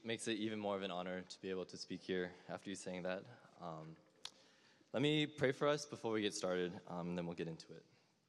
makes it even more of an honor to be able to speak here after you saying that. Let me pray for us before we get started, and then we'll get into it.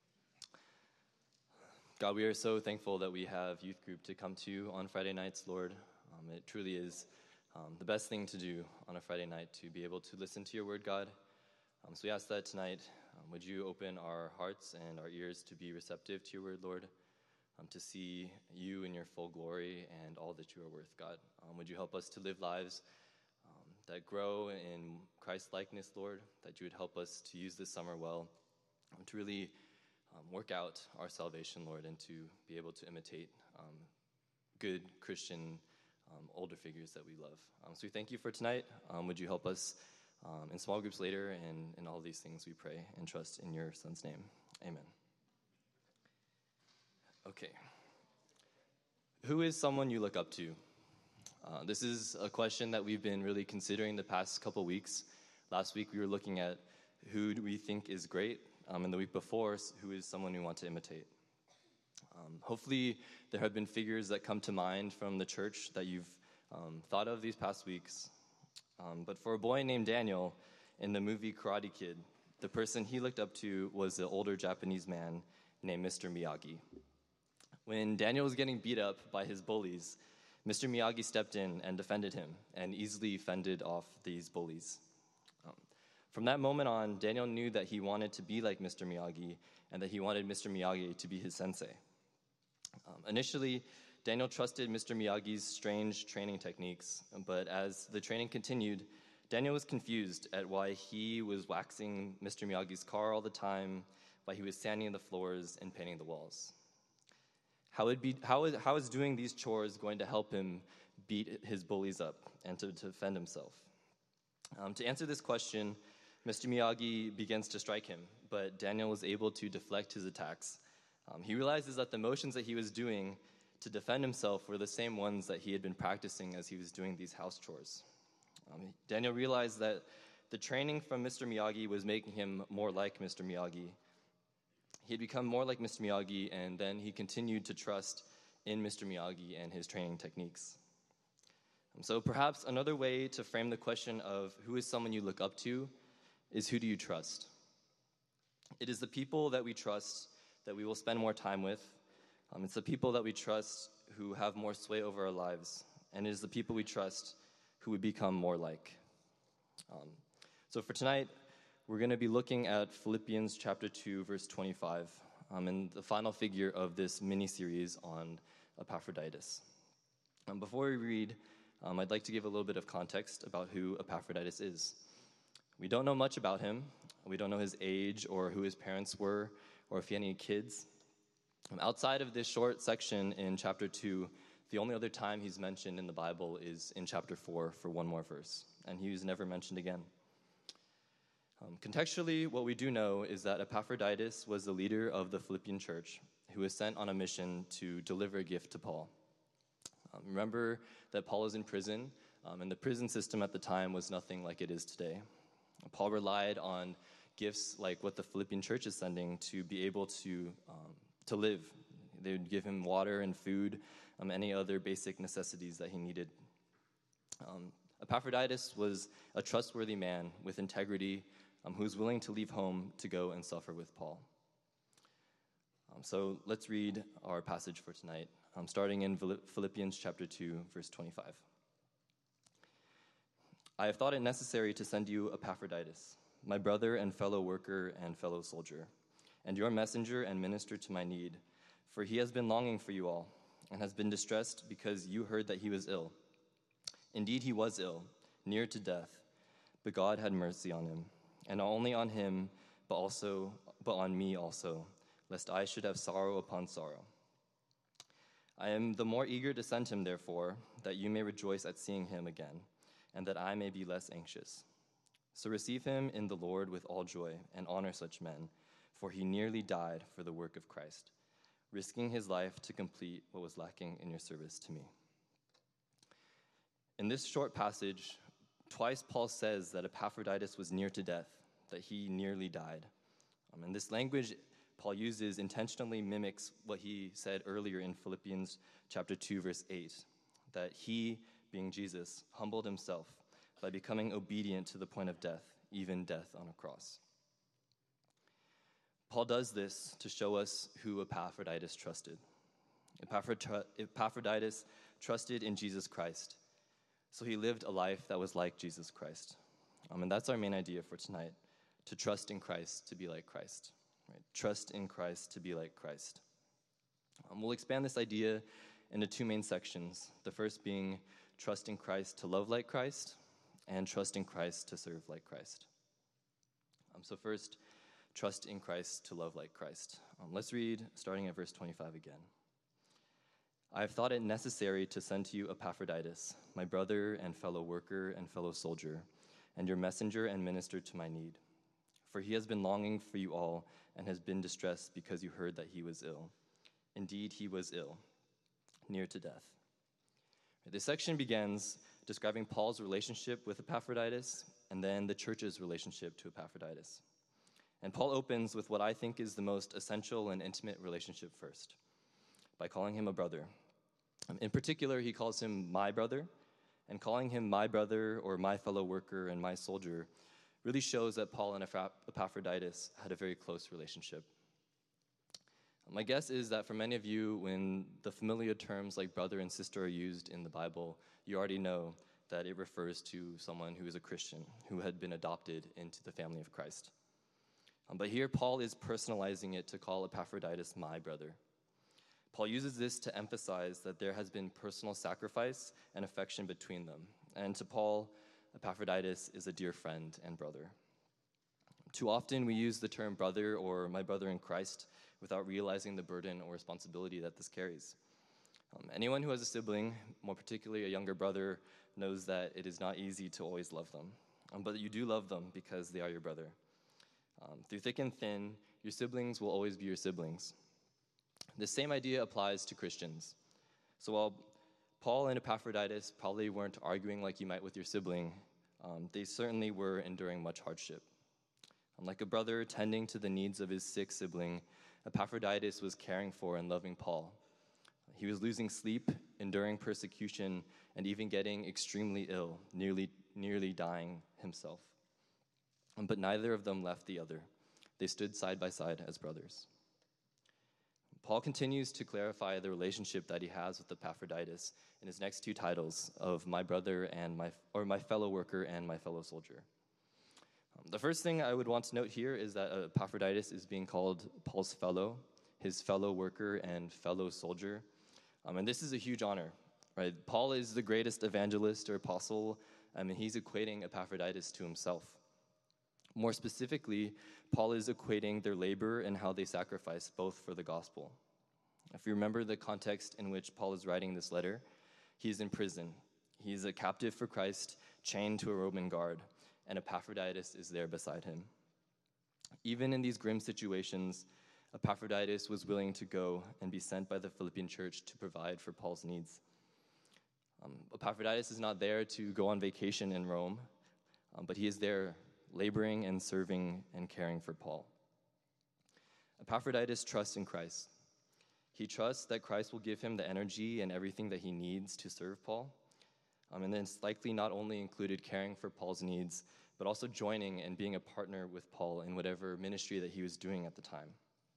God, we are so thankful that we have youth group to come to on Friday nights, Lord. It truly is the best thing to do on a Friday night, to be able to listen to your word, God. So we ask that tonight, would you open our hearts and our ears to be receptive to your word, Lord, to see you in your full glory and all that you are worth, God. Would you help us to live lives that grow in Christ-likeness, Lord, that you would help us to use this summer well, to really work out our salvation, Lord, and to be able to imitate good Christian older figures that we love. So we thank you for tonight. Would you help us in small groups later, and in all these things we pray and trust in your Son's name. Amen. Okay. Who is someone you look up to? This is a question that we've been really considering the past couple weeks. Last week we were looking at who do we think is great, and the week before, who is someone we want to imitate. Hopefully there have been figures that come to mind from the church that you've thought of these past weeks. But for a boy named Daniel in the movie Karate Kid, the person he looked up to was an older Japanese man named Mr. Miyagi. When Daniel was getting beat up by his bullies, Mr. Miyagi stepped in and defended him and easily fended off these bullies. From that moment on, Daniel knew that he wanted to be like Mr. Miyagi and that he wanted Mr. Miyagi to be his sensei. Initially, Daniel trusted Mr. Miyagi's strange training techniques, but as the training continued, Daniel was confused at why he was waxing Mr. Miyagi's car all the time, why he was sanding the floors and painting the walls. How is doing these chores going to help him beat his bullies up and to defend himself? To answer this question, Mr. Miyagi begins to strike him, but Daniel was able to deflect his attacks. He realizes that the motions that he was doing to defend himself were the same ones that he had been practicing as he was doing these house chores. Daniel realized that the training from Mr. Miyagi was making him more like Mr. Miyagi. He had become more like Mr. Miyagi, and then he continued to trust in Mr. Miyagi and his training techniques. So perhaps another way to frame the question of who is someone you look up to is, who do you trust? It is the people that we trust that we will spend more time with. It's the people that we trust who have more sway over our lives, and it is the people we trust who we become more like. So for tonight, we're going to be looking at Philippians chapter 2, verse 25, and the final figure of this mini-series on Epaphroditus. Before we read, I'd like to give a little bit of context about who Epaphroditus is. We don't know much about him. We don't know his age or who his parents were or if he had any kids. Outside of this short section in chapter 2, the only other time he's mentioned in the Bible is in chapter 4 for one more verse, and he was never mentioned again. Contextually, what we do know is that Epaphroditus was the leader of the Philippian church who was sent on a mission to deliver a gift to Paul. Remember that Paul is in prison, and the prison system at the time was nothing like it is today. Paul relied on gifts like what the Philippian church is sending to be able to live. They would give him water and food, any other basic necessities that he needed. Epaphroditus was a trustworthy man with integrity who was willing to leave home to go and suffer with Paul. So let's read our passage for tonight, starting in Philippians chapter 2, verse 25. I have thought it necessary to send you Epaphroditus, my brother and fellow worker and fellow soldier, and your messenger and minister to my need, for he has been longing for you all, and has been distressed because you heard that he was ill. Indeed, he was ill, near to death, but God had mercy on him, and not only on him, but on me also, lest I should have sorrow upon sorrow. I am the more eager to send him, therefore, that you may rejoice at seeing him again, and that I may be less anxious. So receive him in the Lord with all joy, and honor such men, for he nearly died for the work of Christ, risking his life to complete what was lacking in your service to me. In this short passage, twice Paul says that Epaphroditus was near to death, that he nearly died. And this language Paul uses intentionally mimics what he said earlier in Philippians chapter 2, verse 8, that he being Jesus, humbled himself by becoming obedient to the point of death, even death on a cross. Paul does this to show us who Epaphroditus trusted. Epaphroditus trusted in Jesus Christ, so he lived a life that was like Jesus Christ. And that's our main idea for tonight, to trust in Christ, to be like Christ. Right? Trust in Christ, to be like Christ. We'll expand this idea into two main sections, the first being trust in Christ to love like Christ, and trust in Christ to serve like Christ. So first, trust in Christ to love like Christ. Let's read starting at verse 25 again. I have thought it necessary to send to you Epaphroditus, my brother and fellow worker and fellow soldier, and your messenger and minister to my need. For he has been longing for you all and has been distressed because you heard that he was ill. Indeed, he was ill, near to death. This section begins describing Paul's relationship with Epaphroditus and then the church's relationship to Epaphroditus. And Paul opens with what I think is the most essential and intimate relationship first, by calling him a brother. In particular, he calls him my brother, and calling him my brother or my fellow worker and my soldier really shows that Paul and Epaphroditus had a very close relationship. My guess is that for many of you, when the familiar terms like brother and sister are used in the Bible, you already know that it refers to someone who is a Christian, who had been adopted into the family of Christ. But here, Paul is personalizing it to call Epaphroditus my brother. Paul uses this to emphasize that there has been personal sacrifice and affection between them. And to Paul, Epaphroditus is a dear friend and brother. Too often we use the term brother or my brother in Christ without realizing the burden or responsibility that this carries. Anyone who has a sibling, more particularly a younger brother, knows that it is not easy to always love them. But you do love them because they are your brother. Through thick and thin, your siblings will always be your siblings. The same idea applies to Christians. So while Paul and Epaphroditus probably weren't arguing like you might with your sibling, they certainly were enduring much hardship. Like a brother tending to the needs of his sick sibling, Epaphroditus was caring for and loving Paul. He was losing sleep, enduring persecution, and even getting extremely ill, nearly dying himself. But neither of them left the other. They stood side by side as brothers. Paul continues to clarify the relationship that he has with Epaphroditus in his next two titles of my brother and my fellow worker and my fellow soldier. The first thing I would want to note here is that Epaphroditus is being called Paul's fellow, his fellow worker and fellow soldier. And this is a huge honor, right? Paul is the greatest evangelist or apostle, and he's equating Epaphroditus to himself. More specifically, Paul is equating their labor and how they sacrifice both for the gospel. If you remember the context in which Paul is writing this letter, he's in prison. He's a captive for Christ, chained to a Roman guard, and Epaphroditus is there beside him. Even in these grim situations, Epaphroditus was willing to go and be sent by the Philippian church to provide for Paul's needs. Epaphroditus is not there to go on vacation in Rome, but he is there laboring and serving and caring for Paul. Epaphroditus trusts in Christ. He trusts that Christ will give him the energy and everything that he needs to serve Paul. And then it's likely not only included caring for Paul's needs, but also joining and being a partner with Paul in whatever ministry that he was doing at the time.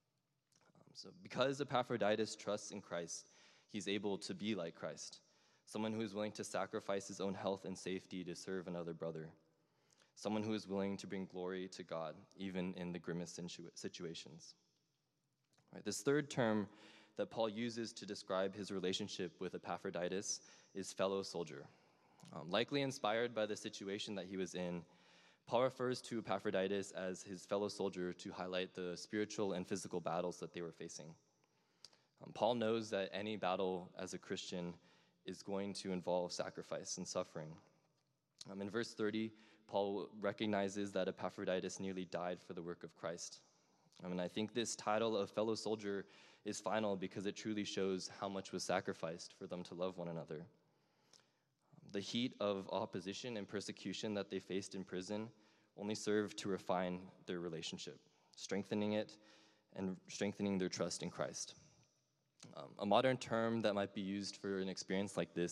So because Epaphroditus trusts in Christ, he's able to be like Christ, someone who is willing to sacrifice his own health and safety to serve another brother, someone who is willing to bring glory to God, even in the grimmest situations. Right, this third term that Paul uses to describe his relationship with Epaphroditus is fellow soldier. Likely inspired by the situation that he was in, Paul refers to Epaphroditus as his fellow soldier to highlight the spiritual and physical battles that they were facing. Paul knows that any battle as a Christian is going to involve sacrifice and suffering. In verse 30, Paul recognizes that Epaphroditus nearly died for the work of Christ. I think this title of fellow soldier is final because it truly shows how much was sacrificed for them to love one another. The heat of opposition and persecution that they faced in prison only served to refine their relationship, strengthening it and strengthening their trust in Christ. A modern term that might be used for an experience like this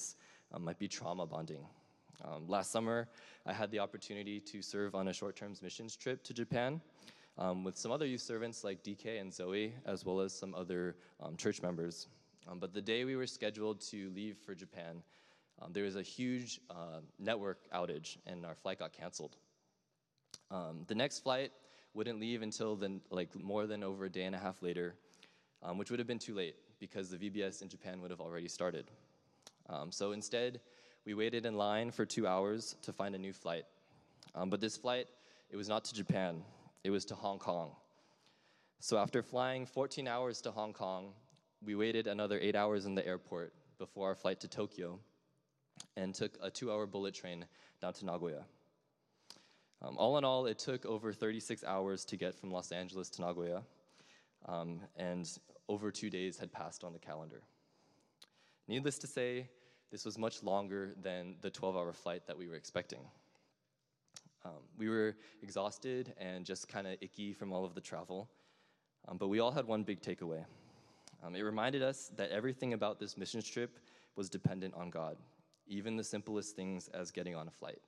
might be trauma bonding. Last summer, I had the opportunity to serve on a short-term missions trip to Japan with some other youth servants like DK and Zoe, as well as some other church members. But the day we were scheduled to leave for Japan, there was a huge network outage, and our flight got canceled. The next flight wouldn't leave until more than over a day and a half later, which would have been too late because the VBS in Japan would have already started. So instead, we waited in line for 2 hours to find a new flight. But this flight, it was not to Japan, it was to Hong Kong. So after flying 14 hours to Hong Kong, we waited another 8 hours in the airport before our flight to Tokyo and took a 2-hour bullet train down to Nagoya. All in all, it took over 36 hours to get from Los Angeles to Nagoya, and over 2 days had passed on the calendar. Needless to say, this was much longer than the 12-hour flight that we were expecting. We were exhausted and just kind of icky from all of the travel, but we all had one big takeaway. It reminded us that everything about this mission trip was dependent on God, even the simplest things as getting on a flight.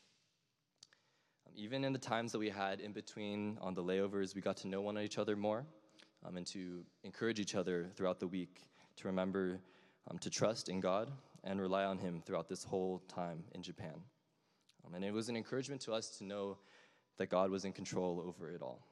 Even in the times that we had in between on the layovers, we got to know one another more and to encourage each other throughout the week to remember to trust in God and rely on Him throughout this whole time in Japan. And it was an encouragement to us to know that God was in control over it all.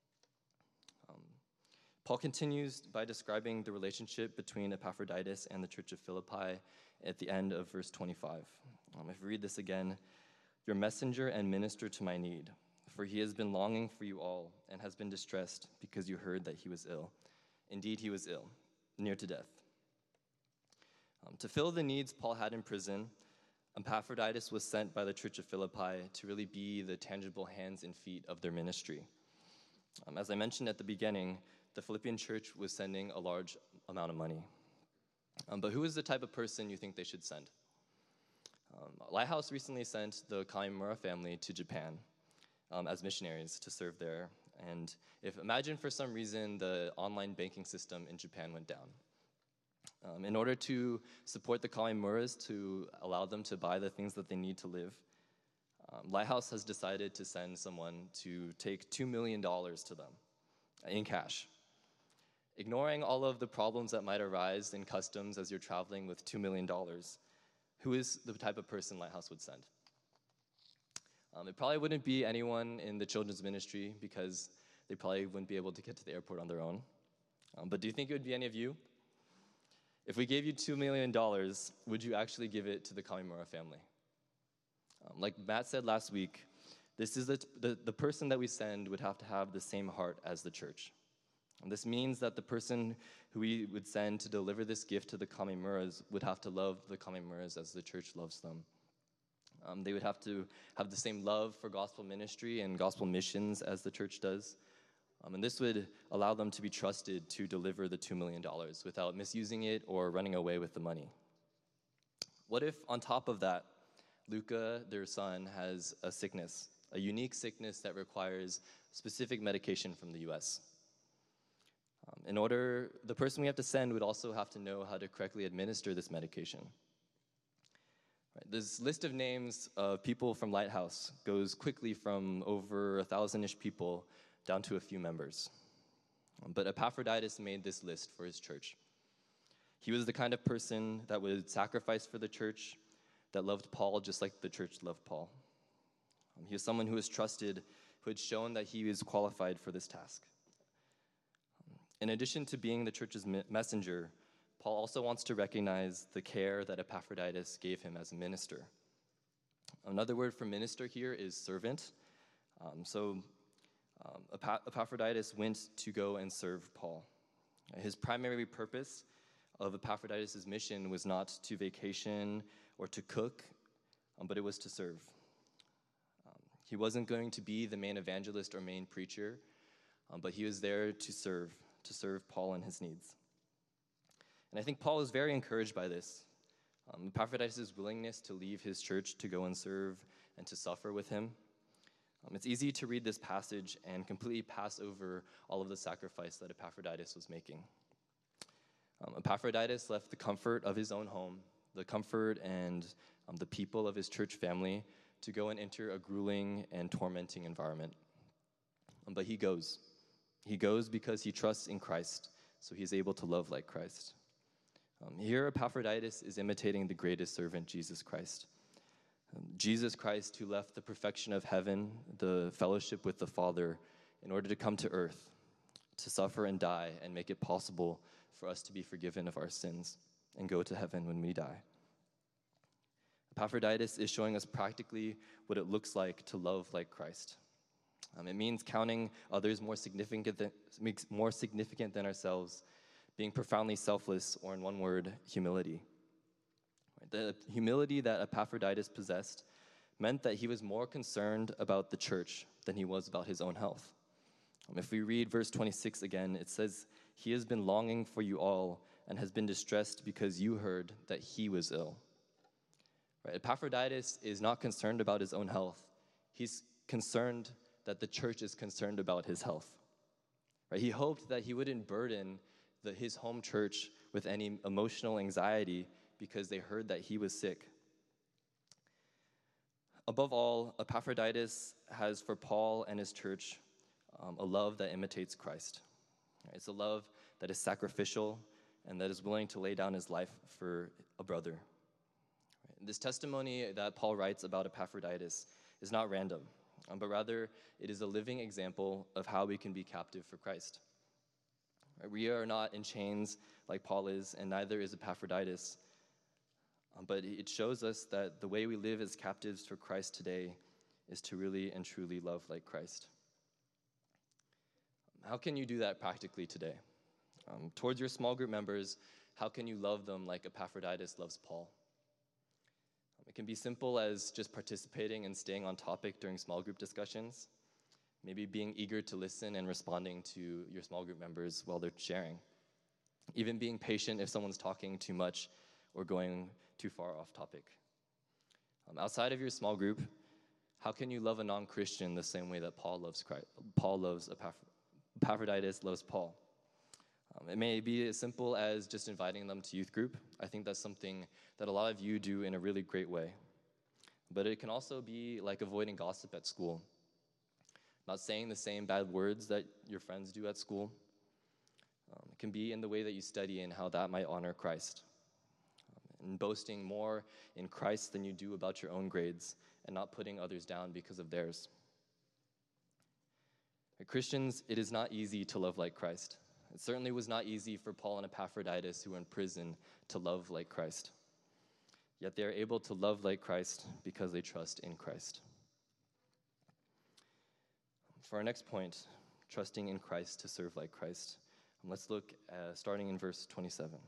Paul continues by describing the relationship between Epaphroditus and the church of Philippi at the end of verse 25. If we read this again, "Your messenger and minister to my need, for he has been longing for you all and has been distressed because you heard that he was ill. Indeed, he was ill, near to death." To fill the needs Paul had in prison, Epaphroditus was sent by the church of Philippi to really be the tangible hands and feet of their ministry. As I mentioned at the beginning, the Philippian church was sending a large amount of money. But who is the type of person you think they should send? Lighthouse recently sent the Kamimura family to Japan as missionaries to serve there. And imagine for some reason the online banking system in Japan went down. In order to support the Kamimuras, to allow them to buy the things that they need to live, Lighthouse has decided to send someone to take $2 million to them in cash. Ignoring all of the problems that might arise in customs as you're traveling with $2 million, who is the type of person Lighthouse would send? It probably wouldn't be anyone in the children's ministry because they probably wouldn't be able to get to the airport on their own. But do you think it would be any of you? If we gave you $2 million, would you actually give it to the Kamimura family? Like Matt said last week, this is the person that we send would have to have the same heart as the church. And this means that the person who we would send to deliver this gift to the Kamimuras would have to love the Kamimuras as the church loves them. They would have to have the same love for gospel ministry and gospel missions as the church does. And this would allow them to be trusted to deliver the $2 million without misusing it or running away with the money. What if, on top of that, Luca, their son, has a sickness, a unique sickness that requires specific medication from the U.S.? The person we have to send would also have to know how to correctly administer this medication. Right, this list of names of people from Lighthouse goes quickly from over 1,000-ish people down to a few members. But Epaphroditus made this list for his church. He was the kind of person that would sacrifice for the church, that loved Paul just like the church loved Paul. He was someone who was trusted, who had shown that he was qualified for this task. In addition to being the church's messenger, Paul also wants to recognize the care that Epaphroditus gave him as a minister. Another word for minister here is servant. Epaphroditus went to go and serve Paul. His primary purpose of Epaphroditus' mission was not to vacation or to cook, but it was to serve. He wasn't going to be the main evangelist or main preacher, but he was there to serve Paul and his needs. And I think Paul is very encouraged by this. Epaphroditus' willingness to leave his church to go and serve and to suffer with him. It's easy to read this passage and completely pass over all of the sacrifice that Epaphroditus was making. Epaphroditus left the comfort of his own home, the comfort and the people of his church family to go and enter a grueling and tormenting environment. But he goes. He goes because he trusts in Christ, so he's able to love like Christ. Here, Epaphroditus is imitating the greatest servant, Jesus Christ. Jesus Christ, who left the perfection of heaven, the fellowship with the Father, in order to come to earth, to suffer and die, and make it possible for us to be forgiven of our sins and go to heaven when we die. Epaphroditus is showing us practically what it looks like to love like Christ. It means counting others more significant than ourselves, being profoundly selfless, or in one word, humility. The humility that Epaphroditus possessed meant that he was more concerned about the church than he was about his own health. If we read verse 26 again, it says, "He has been longing for you all and has been distressed because you heard that he was ill." Right? Epaphroditus is not concerned about his own health. He's concerned that the church is concerned about his health. Right? He hoped that he wouldn't burden his home church with any emotional anxiety because they heard that he was sick. Above all, Epaphroditus has for Paul and his church a love that imitates Christ. It's a love that is sacrificial and that is willing to lay down his life for a brother. This testimony that Paul writes about Epaphroditus is not random, but rather it is a living example of how we can be captive for Christ. We are not in chains like Paul is, and neither is Epaphroditus. But it shows us that the way we live as captives for Christ today is to really and truly love like Christ. How can you do that practically today? Towards your small group members, how can you love them like Epaphroditus loves Paul? It can be simple as just participating and staying on topic during small group discussions. Maybe being eager to listen and responding to your small group members while they're sharing. Even being patient if someone's talking too much or going too far off topic. Outside of your small group, how can you love a non-Christian the same way that Paul loves Christ? Epaphroditus loves Paul. It may be as simple as just inviting them to youth group. I think that's something that a lot of you do in a really great way. But it can also be like avoiding gossip at school. Not saying the same bad words that your friends do at school. It can be in the way that you study and how that might honor Christ. And boasting more in Christ than you do about your own grades and not putting others down because of theirs. Christians, it is not easy to love like Christ. It certainly was not easy for Paul and Epaphroditus, who were in prison, to love like Christ. Yet they are able to love like Christ because they trust in Christ. For our next point, trusting in Christ to serve like Christ, let's look starting in verse 27.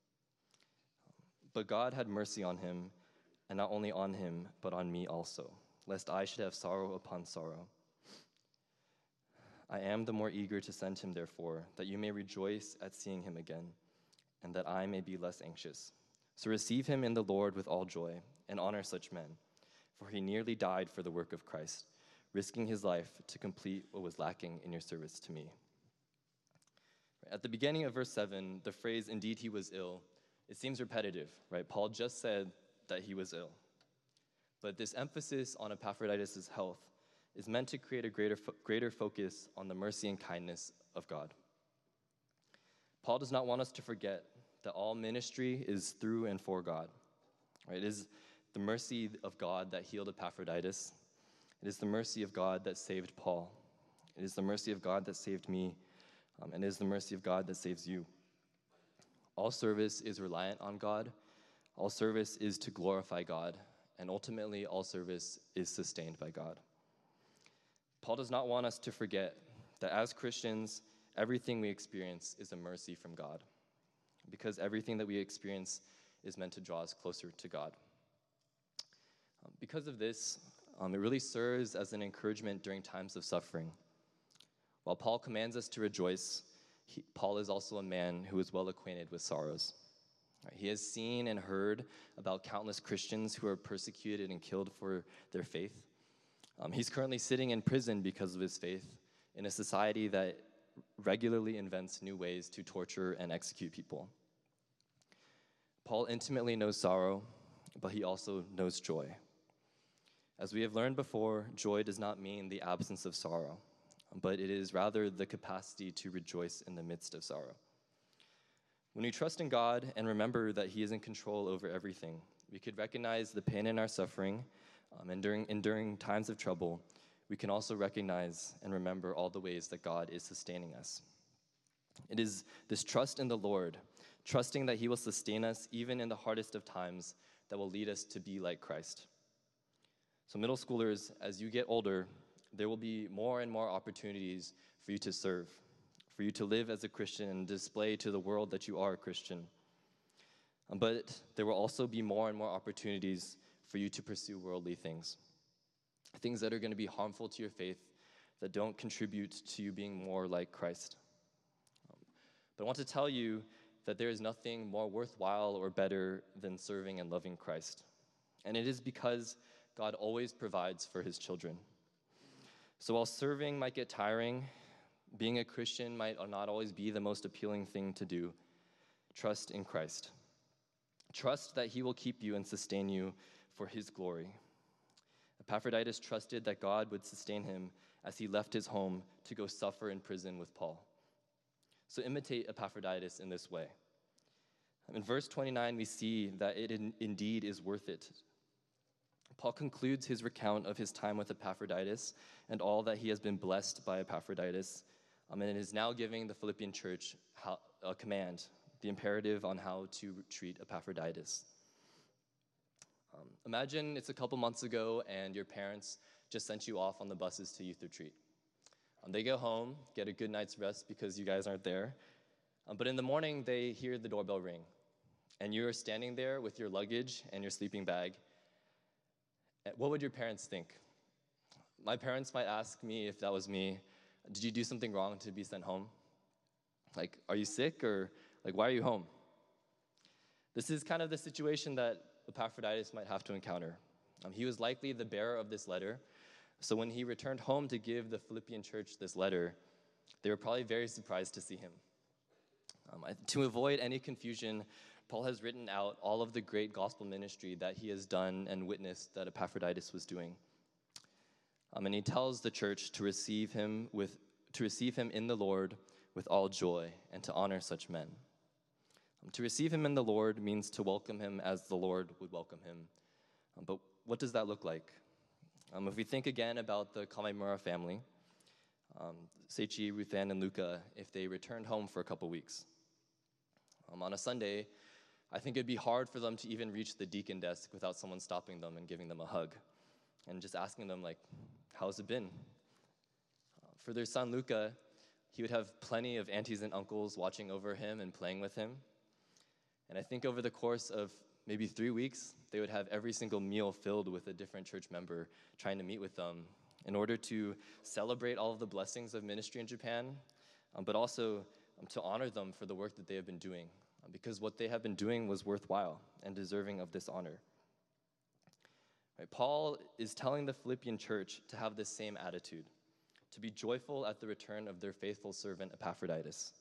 "But God had mercy on him, and not only on him, but on me also, lest I should have sorrow upon sorrow. I am the more eager to send him, therefore, that you may rejoice at seeing him again, and that I may be less anxious. So receive him in the Lord with all joy, and honor such men, for he nearly died for the work of Christ, risking his life to complete what was lacking in your service to me." At the beginning of verse 7, the phrase, "indeed he was ill," it seems repetitive, right? Paul just said that he was ill. But this emphasis on Epaphroditus' health is meant to create a greater focus on the mercy and kindness of God. Paul does not want us to forget that all ministry is through and for God. Right? It is the mercy of God that healed Epaphroditus. It is the mercy of God that saved Paul. It is the mercy of God that saved me, and it is the mercy of God that saves you. All service is reliant on God. All service is to glorify God, and ultimately all service is sustained by God. Paul does not want us to forget that as Christians, everything we experience is a mercy from God, because everything that we experience is meant to draw us closer to God. Because of this, it really serves as an encouragement during times of suffering. While Paul commands us to rejoice, Paul is also a man who is well acquainted with sorrows. He has seen and heard about countless Christians who are persecuted and killed for their faith. He's currently sitting in prison because of his faith in a society that regularly invents new ways to torture and execute people. Paul intimately knows sorrow, but he also knows joy. As we have learned before, joy does not mean the absence of sorrow, but it is rather the capacity to rejoice in the midst of sorrow. When we trust in God and remember that he is in control over everything, we could recognize the pain in our suffering, and during times of trouble, we can also recognize and remember all the ways that God is sustaining us. It is this trust in the Lord, trusting that he will sustain us even in the hardest of times, that will lead us to be like Christ. So middle schoolers, as you get older, there will be more and more opportunities for you to serve, for you to live as a Christian and display to the world that you are a Christian. But there will also be more and more opportunities for you to pursue worldly things that are going to be harmful to your faith, that don't contribute to you being more like Christ. But I want to tell you that there is nothing more worthwhile or better than serving and loving Christ. And it is because God always provides for his children. So while serving might get tiring, being a Christian might not always be the most appealing thing to do, trust in Christ. Trust that he will keep you and sustain you for his glory. Epaphroditus trusted that God would sustain him as he left his home to go suffer in prison with Paul. So imitate Epaphroditus in this way. In verse 29, we see that it indeed is worth it. Paul concludes his recount of his time with Epaphroditus and all that he has been blessed by Epaphroditus, and is now giving the Philippian church a command, the imperative on how to treat Epaphroditus. Imagine it's a couple months ago and your parents just sent you off on the buses to youth retreat. They go home, get a good night's rest because you guys aren't there, but in the morning they hear the doorbell ring, and you're standing there with your luggage and your sleeping bag. What would your parents think? My parents might ask me, if that was me, did you do something wrong to be sent home? Like, are you sick, or like, why are you home? This is kind of the situation that Epaphroditus might have to encounter. He was likely the bearer of this letter, so when he returned home to give the Philippian church this letter, they were probably very surprised to see him. To avoid any confusion, Paul has written out all of the great gospel ministry that he has done and witnessed that Epaphroditus was doing. And he tells the church to receive him in the Lord with all joy and to honor such men. To receive him in the Lord means to welcome him as the Lord would welcome him. But what does that look like? If we think again about the Kamimura family, Seichi, Ruthann, and Luca, if they returned home for a couple weeks, on a Sunday, I think it'd be hard for them to even reach the deacon desk without someone stopping them and giving them a hug and just asking them, like, how's it been? For their son Luca, he would have plenty of aunties and uncles watching over him and playing with him. And I think over the course of maybe 3 weeks, they would have every single meal filled with a different church member trying to meet with them in order to celebrate all of the blessings of ministry in Japan, but also to honor them for the work that they have been doing, because what they have been doing was worthwhile and deserving of this honor. Right, Paul is telling the Philippian church to have this same attitude, to be joyful at the return of their faithful servant Epaphroditus.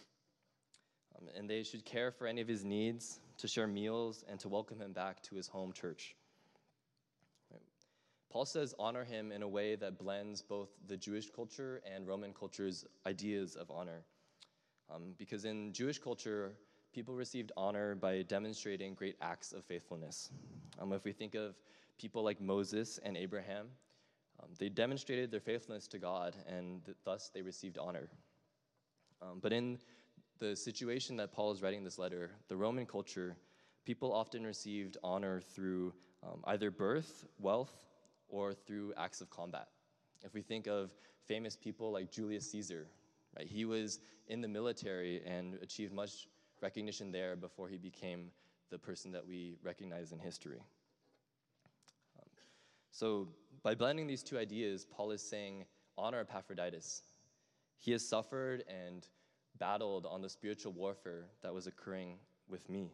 And they should care for any of his needs, to share meals, and to welcome him back to his home church. Right. Paul says honor him in a way that blends both the Jewish culture and Roman culture's ideas of honor. Because in Jewish culture, people received honor by demonstrating great acts of faithfulness. If we think of people like Moses and Abraham, they demonstrated their faithfulness to God, and thus they received honor. But in the situation that Paul is writing this letter, the Roman culture, people often received honor through either birth, wealth, or through acts of combat. If we think of famous people like Julius Caesar, right, he was in the military and achieved much recognition there before he became the person that we recognize in history. So by blending these two ideas, Paul is saying, honor Epaphroditus. He has suffered and battled on the spiritual warfare that was occurring with me.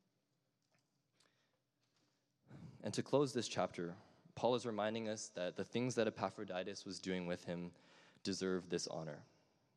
And to close this chapter, Paul is reminding us that the things that Epaphroditus was doing with him deserve this honor.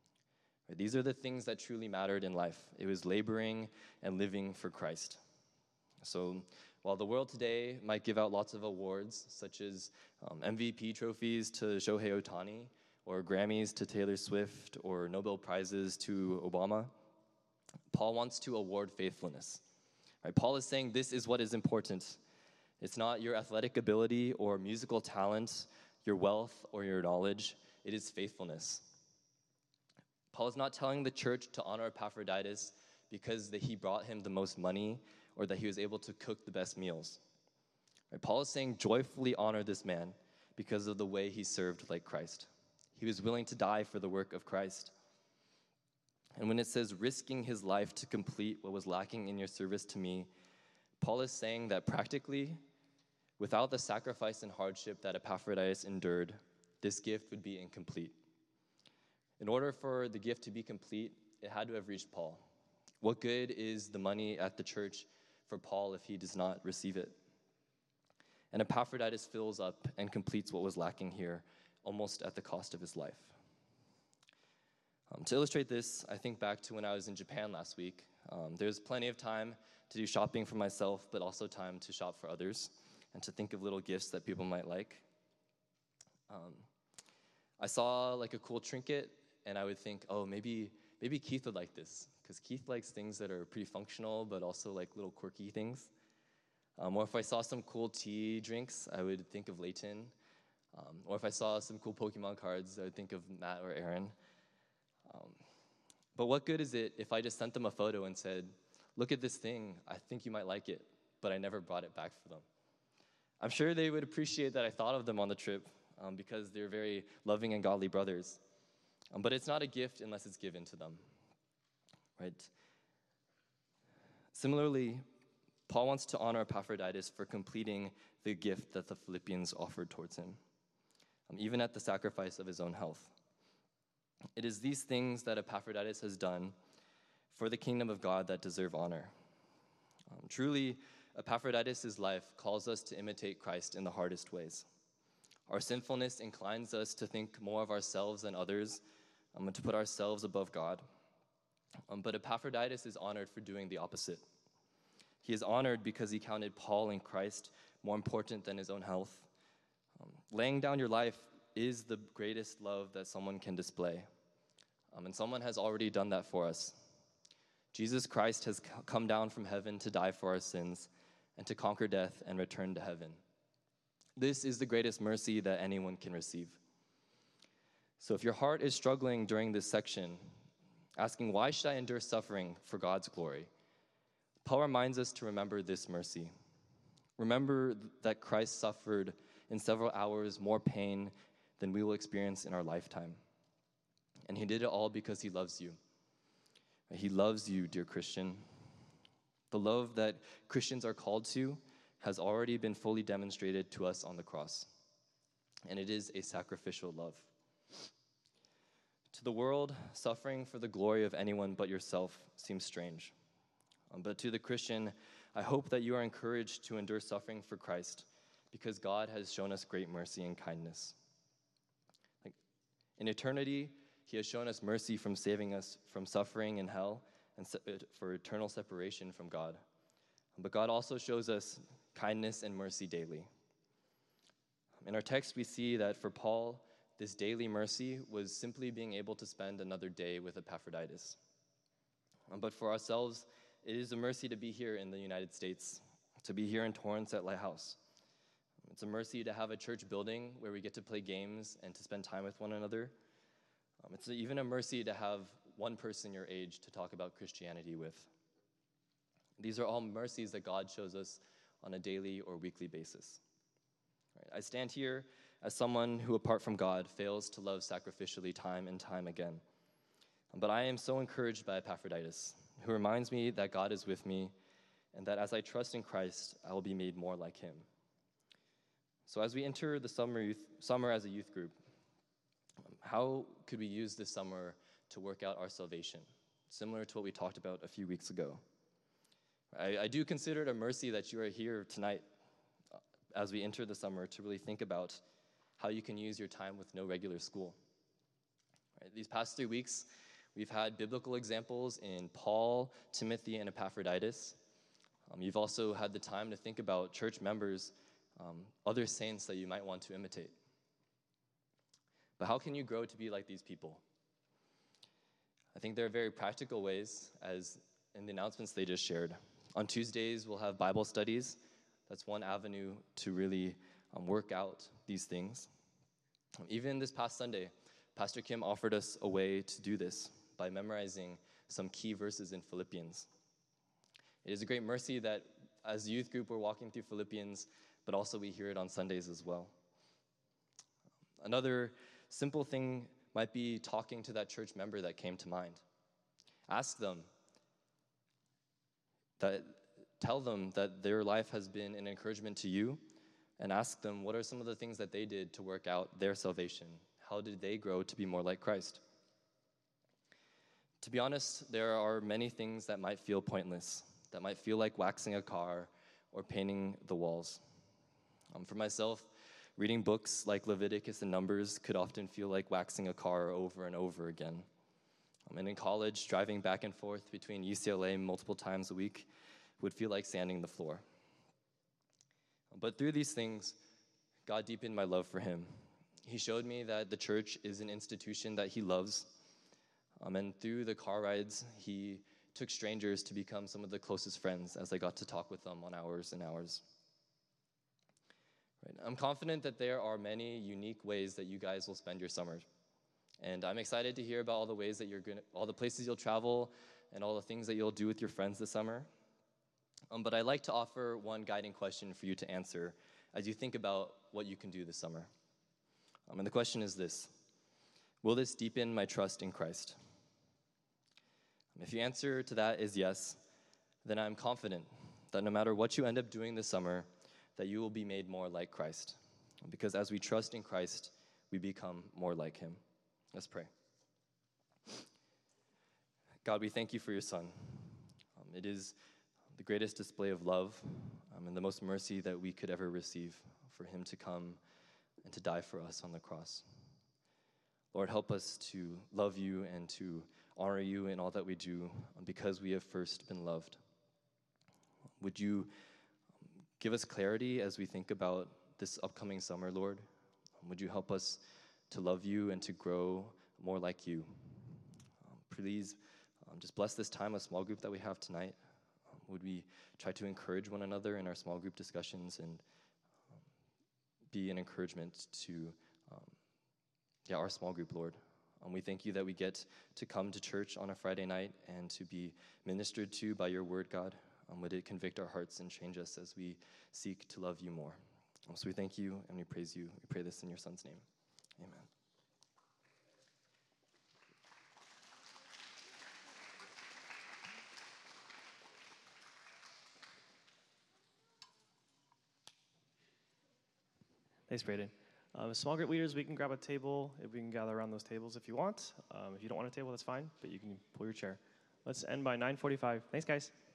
These are the things that truly mattered in life. It was laboring and living for Christ. So while the world today might give out lots of awards, such as MVP trophies to Shohei Ohtani, or Grammys to Taylor Swift, or Nobel Prizes to Obama, Paul wants to award faithfulness. Right? Paul is saying this is what is important. It's not your athletic ability or musical talent, your wealth or your knowledge. It is faithfulness. Paul is not telling the church to honor Epaphroditus because he brought him the most money or that he was able to cook the best meals. Right? Paul is saying joyfully honor this man because of the way he served like Christ. He was willing to die for the work of Christ. And when it says risking his life to complete what was lacking in your service to me, Paul is saying that practically, without the sacrifice and hardship that Epaphroditus endured, this gift would be incomplete. In order for the gift to be complete, it had to have reached Paul. What good is the money at the church for Paul if he does not receive it? And Epaphroditus fills up and completes what was lacking here, almost at the cost of his life. To illustrate this, I think back to when I was in Japan last week. There's plenty of time to do shopping for myself, but also time to shop for others and to think of little gifts that people might like. I saw like a cool trinket, and I would think, oh, maybe Keith would like this, because Keith likes things that are pretty functional, but also like little quirky things. Or if I saw some cool tea drinks, I would think of Layton. Or if I saw some cool Pokemon cards, I would think of Matt or Aaron. But what good is it if I just sent them a photo and said, look at this thing, I think you might like it, but I never brought it back for them? I'm sure they would appreciate that I thought of them on the trip because they're very loving and godly brothers. But it's not a gift unless it's given to them, right? Similarly, Paul wants to honor Epaphroditus for completing the gift that the Philippians offered towards him, even at the sacrifice of his own health. It is these things that Epaphroditus has done for the kingdom of God that deserve honor. Truly, Epaphroditus' life calls us to imitate Christ in the hardest ways. Our sinfulness inclines us to think more of ourselves than others, and to put ourselves above God. But Epaphroditus is honored for doing the opposite. He is honored because he counted Paul and Christ more important than his own health. Laying down your life is the greatest love that someone can display. And someone has already done that for us. Jesus Christ has come down from heaven to die for our sins and to conquer death and return to heaven. This is the greatest mercy that anyone can receive. So if your heart is struggling during this section, asking, why should I endure suffering for God's glory? Paul reminds us to remember this mercy. Remember that Christ suffered in several hours more pain than we will experience in our lifetime. And he did it all because he loves you. He loves you, dear Christian. The love that Christians are called to has already been fully demonstrated to us on the cross. And it is a sacrificial love. To the world, suffering for the glory of anyone but yourself seems strange. But to the Christian, I hope that you are encouraged to endure suffering for Christ because God has shown us great mercy and kindness. In eternity, he has shown us mercy from saving us from suffering in hell and for eternal separation from God. But God also shows us kindness and mercy daily. In our text, we see that for Paul, this daily mercy was simply being able to spend another day with Epaphroditus. But for ourselves, it is a mercy to be here in the United States, to be here in Torrance at Lighthouse. It's a mercy to have a church building where we get to play games and to spend time with one another. It's even a mercy to have one person your age to talk about Christianity with. These are all mercies that God shows us on a daily or weekly basis. Right? I stand here as someone who, apart from God, fails to love sacrificially time and time again. But I am so encouraged by Epaphroditus, who reminds me that God is with me and that as I trust in Christ, I will be made more like him. So as we enter the summer as a youth group, how could we use this summer to work out our salvation? Similar to what we talked about a few weeks ago. I do consider it a mercy that you are here tonight as we enter the summer to really think about how you can use your time with no regular school. Right? These past 3 weeks, we've had biblical examples in Paul, Timothy, and Epaphroditus. You've also had the time to think about church members, other saints that you might want to imitate. But how can you grow to be like these people? I think there are very practical ways, as in the announcements they just shared. On Tuesdays, we'll have Bible studies. That's one avenue to really work out these things. Even this past Sunday, Pastor Kim offered us a way to do this by memorizing some key verses in Philippians. It is a great mercy that as a youth group we're walking through Philippians, but also we hear it on Sundays as well. Another simple thing might be talking to that church member that came to mind. Ask them, tell them that their life has been an encouragement to you, and ask them what are some of the things that they did to work out their salvation. How did they grow to be more like Christ? To be honest, there are many things that might feel pointless, that might feel like waxing a car or painting the walls. For myself, reading books like Leviticus and Numbers could often feel like waxing a car over and over again. And in college, driving back and forth between UCLA multiple times a week would feel like sanding the floor. But through these things, God deepened my love for him. He showed me that the church is an institution that he loves. And through the car rides, he took strangers to become some of the closest friends as I got to talk with them on hours and hours. Right. I'm confident that there are many unique ways that you guys will spend your summer. And I'm excited to hear about all the ways that all the places you'll travel and all the things that you'll do with your friends this summer. But I'd like to offer one guiding question for you to answer as you think about what you can do this summer. And the question is this: will this deepen my trust in Christ? If your answer to that is yes, then I'm confident that no matter what you end up doing this summer, that you will be made more like Christ. Because as we trust in Christ, we become more like him. Let's pray. God, we thank you for your Son. It is the greatest display of love and the most mercy that we could ever receive, for him to come and to die for us on the cross. Lord, help us to love you and to honor you in all that we do because we have first been loved. Would you give us clarity as we think about this upcoming summer, Lord? Would you help us to love you and to grow more like you? Please just bless this time of small group that we have tonight. Would we try to encourage one another in our small group discussions and be an encouragement to our small group, Lord. We thank you that we get to come to church on a Friday night and to be ministered to by your word, God. Would it convict our hearts and change us as we seek to love you more? So we thank you and we praise you. We pray this in your Son's name. Amen. Thanks, Braden. Small group leaders, we can grab a table. If we can gather around those tables if you want. If you don't want a table, that's fine, but you can pull your chair. Let's end by 9:45. Thanks, guys.